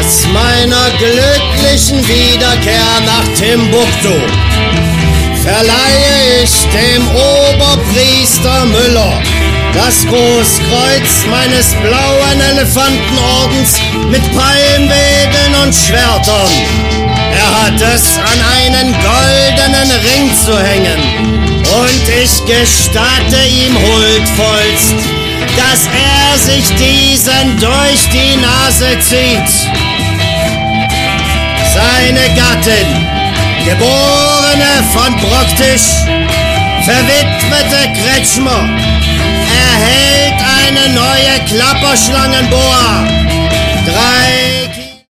Kreuz meiner glücklichen Wiederkehr nach Timbuktu verleihe ich dem Oberpriester Müller das Großkreuz meines blauen Elefantenordens mit Palmwedeln und Schwertern. Er hat es an einen goldenen Ring zu hängen, und ich gestatte ihm huldvollst, dass er sich diesen durch die Nase zieht. Seine Gattin, geborene von Brocktisch, verwitwete Kretschmer, erhält eine neue Klapperschlangenboa, 3